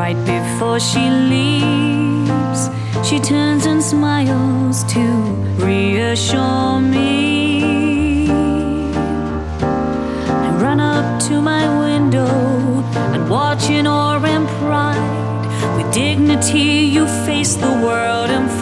right before she leaves, she turns and smiles to reassure me. I run up to my window and watch in awe and pride. With dignity you face the world and